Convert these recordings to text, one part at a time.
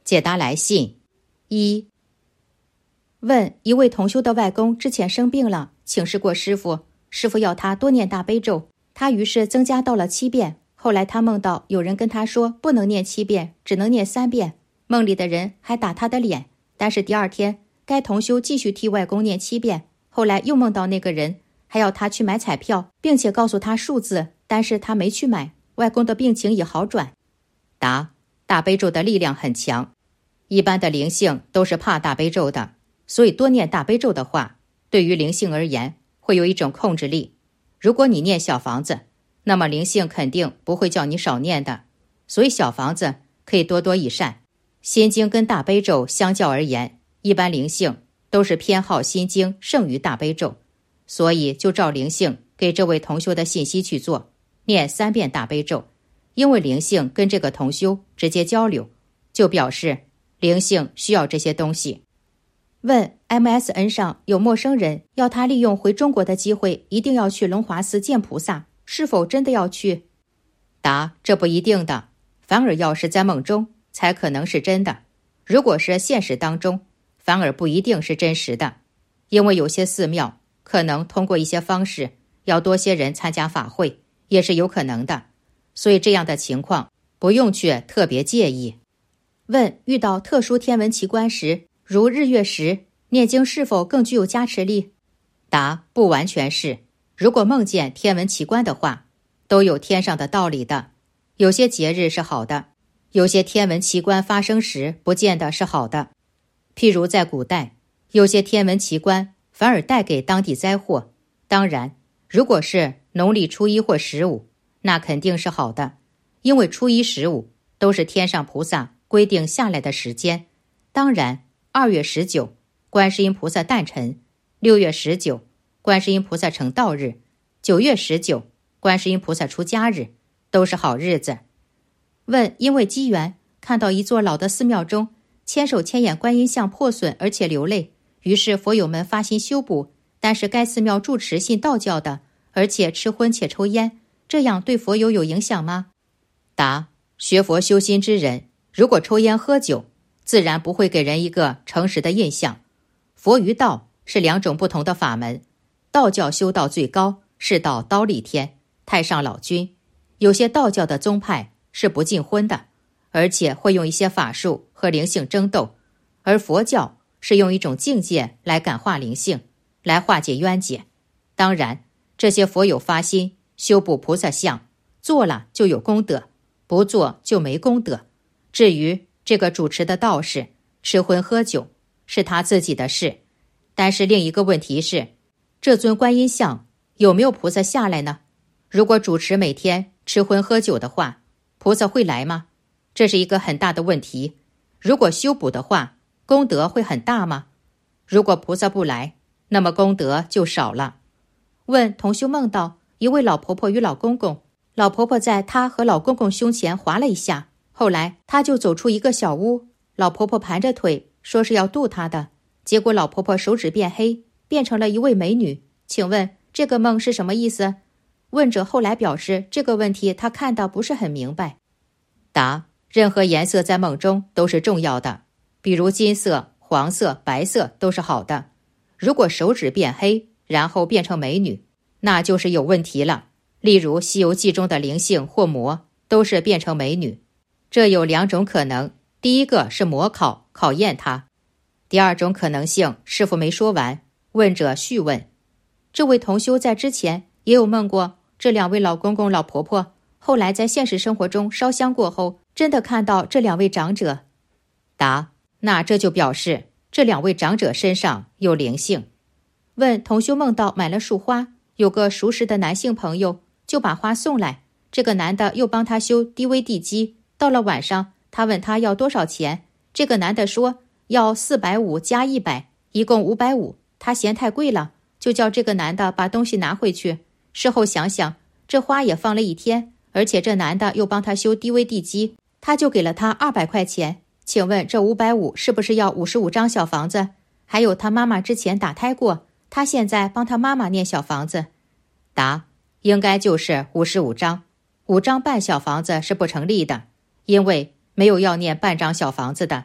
解答来信。一、问一位同修的外公之前生病了，请示过师父，师父要他多念大悲咒，他于是增加到了7遍。后来他梦到有人跟他说不能念7遍，只能念3遍，梦里的人还打他的脸。但是第二天该同修继续替外公念7遍，后来又梦到那个人还要他去买彩票，并且告诉他数字，但是他没去买，外公的病情已好转。答：大悲咒的力量很强，一般的灵性都是怕大悲咒的，所以多念大悲咒的话，对于灵性而言会有一种控制力。如果你念小房子，那么灵性肯定不会叫你少念的，所以小房子可以多多益善。心经跟大悲咒相较而言，一般灵性都是偏好心经胜于大悲咒，所以就照灵性给这位同修的信息去做，念3遍大悲咒。因为灵性跟这个同修直接交流，就表示灵性需要这些东西。问 MSN 上有陌生人要他利用回中国的机会一定要去龙华寺见菩萨，是否真的要去？答：这不一定的，反而要是在梦中才可能是真的，如果是现实当中，反而不一定是真实的，因为有些寺庙可能通过一些方式要多些人参加法会，也是有可能的，所以这样的情况不用去特别介意。问遇到特殊天文奇观时，如日月食，念经是否更具有加持力？答：不完全是，如果梦见天文奇观的话，都有天上的道理的，有些节日是好的，有些天文奇观发生时不见得是好的。譬如在古代，有些天文奇观反而带给当地灾祸，当然如果是农历初1或15，那肯定是好的，因为初1、15都是天上菩萨规定下来的时间。当然2月19观世音菩萨诞辰，6月19观世音菩萨成道日，9月19观世音菩萨出家日，都是好日子。问因为机缘看到一座老的寺庙中千手千眼观音像破损而且流泪，于是佛友们发心修补，但是该寺庙住持信道教的，而且吃荤且抽烟，这样对佛友有影响吗？答：学佛修心之人，如果抽烟喝酒，自然不会给人一个诚实的印象。佛与道是2种不同的法门，道教修道最高是到刀立天、太上老君，有些道教的宗派是不禁荤的，而且会用一些法术和灵性争斗，而佛教是用一种境界来感化灵性，来化解冤结。当然这些佛友发心修补菩萨像，做了就有功德，不做就没功德。至于这个主持的道士吃荤喝酒是他自己的事，但是另一个问题是，这尊观音像有没有菩萨下来呢？如果主持每天吃荤喝酒的话，菩萨会来吗？这是一个很大的问题。如果修补的话，功德会很大吗？如果菩萨不来，那么功德就少了。问同修梦到一位老婆婆与老公公，老婆婆在她和老公公胸前划了一下，后来她就走出一个小屋，老婆婆盘着腿说是要渡她的，结果老婆婆手指变黑，变成了一位美女。请问这个梦是什么意思？问者后来表示这个问题他看到不是很明白。答：任何颜色在梦中都是重要的，比如金色、黄色、白色都是好的。如果手指变黑然后变成美女，那就是有问题了。例如《西游记》中的灵性或魔都是变成美女，这有2种可能，第一个是魔考验他，第2种可能性师父没说完，问者续问。这位同修在之前也有梦过这2位老公公老婆婆，后来在现实生活中烧香过后真的看到这2位长者。答：那这就表示这2位长者身上有灵性。问同修梦到买了束花，有个熟识的男性朋友就把花送来，这个男的又帮他修 DVD 机，到了晚上他问他要多少钱，这个男的说要450加100，一共550，他嫌太贵了，就叫这个男的把东西拿回去。事后想想，这花也放了1天，而且这男的又帮他修 DVD 机，他就给了他200块钱。请问这550是不是要55张小房子？还有他妈妈之前打胎过，他现在帮他妈妈念小房子。答：应该就是55张，5张半小房子是不成立的，因为没有要念半张小房子的，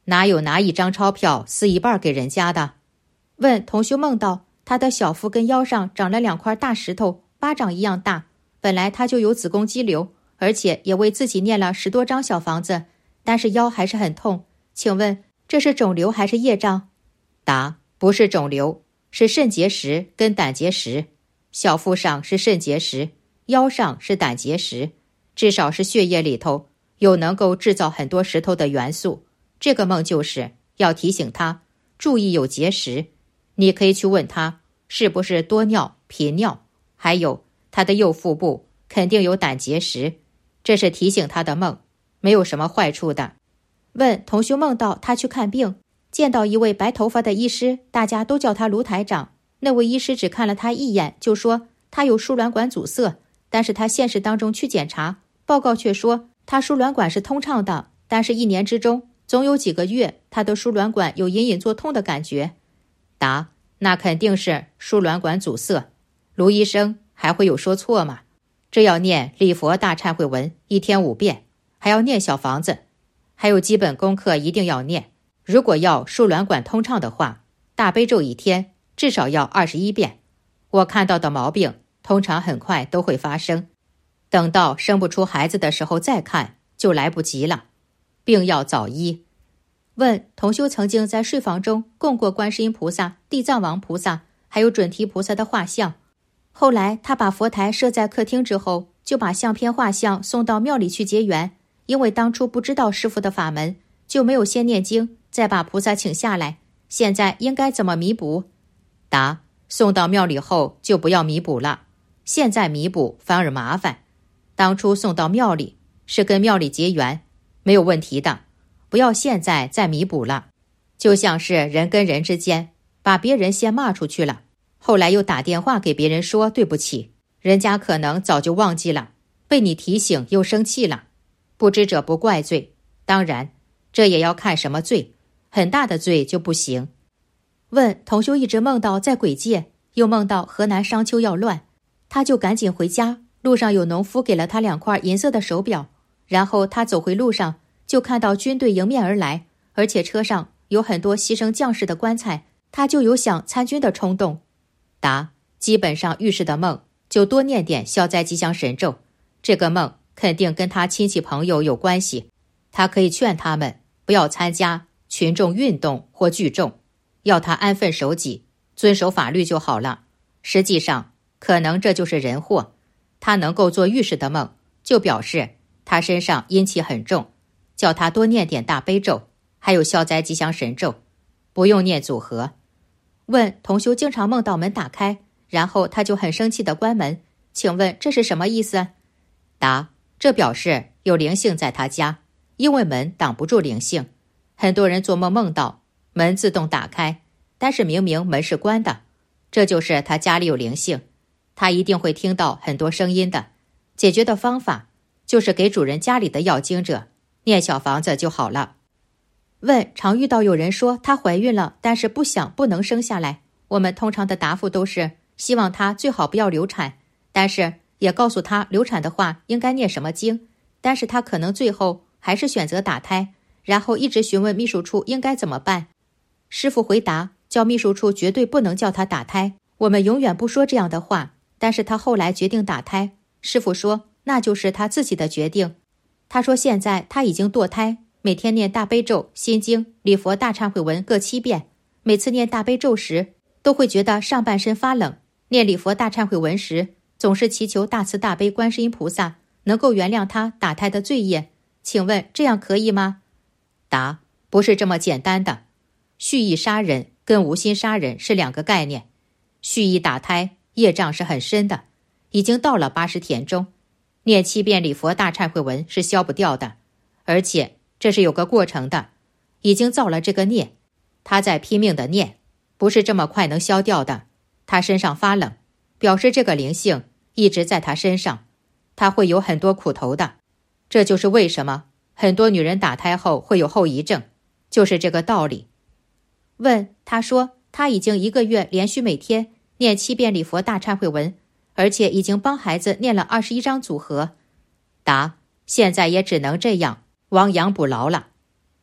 哪有拿一张钞票撕一半给人家的？问同修梦到他的小腹跟腰上长了2块大石头，巴掌一样大。本来他就有子宫肌瘤，而且也为自己念了10多张小房子，但是腰还是很痛。请问这是肿瘤还是业障？答：不是肿瘤，是肾结石跟胆结石。小腹上是肾结石，腰上是胆结石，至少是血液里头有能够制造很多石头的元素。这个梦就是要提醒他注意有结石。你可以去问他是不是多尿、频尿，还有他的右腹部肯定有胆结石，这是提醒他的梦，没有什么坏处的。问同修梦到他去看病，见到一位白头发的医师，大家都叫他卢台长。那位医师只看了他一眼，就说他有输卵管阻塞，但是他现实当中去检查，报告却说他输卵管是通畅的，但是1年之中总有几个月他的输卵管有隐隐作痛的感觉。答：那肯定是输卵管阻塞，卢医生还会有说错吗？这要念礼佛大忏悔文1天5遍，还要念小房子，还有基本功课一定要念。如果要输卵管通畅的话，大悲咒1天至少要21遍。我看到的毛病通常很快都会发生，等到生不出孩子的时候再看就来不及了，病要早医。问同修曾经在睡房中供过观世音菩萨、地藏王菩萨还有准提菩萨的画像，后来他把佛台设在客厅之后，就把相片画像送到庙里去结缘，因为当初不知道师父的法门，就没有先念经再把菩萨请下来，现在应该怎么弥补？答：送到庙里后就不要弥补了，现在弥补反而麻烦。当初送到庙里是跟庙里结缘，没有问题的，不要现在再弥补了。就像是人跟人之间把别人先骂出去了，后来又打电话给别人说对不起，人家可能早就忘记了，被你提醒又生气了。不知者不怪罪，当然这也要看什么罪，很大的罪就不行。问同修一直梦到在鬼界，又梦到河南商丘要乱，他就赶紧回家，路上有农夫给了他2块银色的手表，然后他走回路上就看到军队迎面而来，而且车上有很多牺牲将士的棺材，他就有想参军的冲动。答：基本上遇事的梦就多念点消灾吉祥神咒，这个梦肯定跟他亲戚朋友有关系，他可以劝他们不要参加群众运动或聚众，要他安分守己，遵守法律就好了。实际上可能这就是人祸，他能够做预示的梦，就表示他身上阴气很重，叫他多念点大悲咒，还有消灾吉祥神咒，不用念组合。问同修经常梦到门打开，然后他就很生气地关门，请问这是什么意思？答：这表示有灵性在他家，因为门挡不住灵性。很多人做梦梦到门自动打开，但是明明门是关的，这就是他家里有灵性，他一定会听到很多声音的。解决的方法就是给主人家里的要经者念小房子就好了。问常遇到有人说她怀孕了，但是不能生下来，我们通常的答复都是希望她最好不要流产，但是也告诉她流产的话应该念什么经，但是她可能最后还是选择打胎，然后一直询问秘书处应该怎么办。师父回答，叫秘书处绝对不能叫她打胎，我们永远不说这样的话，但是她后来决定打胎，师父说那就是她自己的决定。他说现在他已经堕胎，每天念大悲咒、心经、礼佛大忏悔文各7遍，每次念大悲咒时都会觉得上半身发冷，念礼佛大忏悔文时总是祈求大慈大悲观世音菩萨能够原谅他打胎的罪业，请问这样可以吗？答：不是这么简单的，蓄意杀人跟无心杀人是2个概念，蓄意打胎业障是很深的，已经到了80田中，念7遍礼佛大忏悔文是消不掉的，而且这是有个过程的，已经造了这个孽，他在拼命的念，不是这么快能消掉的。他身上发冷，表示这个灵性一直在他身上，他会有很多苦头的。这就是为什么很多女人打胎后会有后遗症，就是这个道理。问他说他已经1个月连续每天念7遍礼佛大忏悔文，而且已经帮孩子念了21张组合。答：现在也只能这样亡羊补牢了。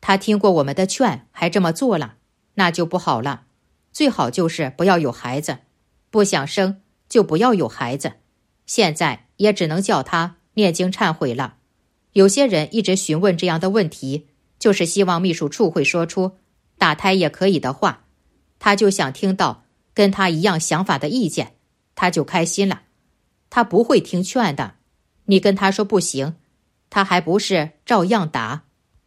他听过我们的劝，还这么做了，那就不好了。最好就是不要有孩子，不想生就不要有孩子。现在也只能叫他念经忏悔了。有些人一直询问这样的问题，就是希望秘书处会说出打胎也可以的话，他就想听到跟他一样想法的意见，他就开心了。他不会听劝的，你跟他说不行，他还不是照样打。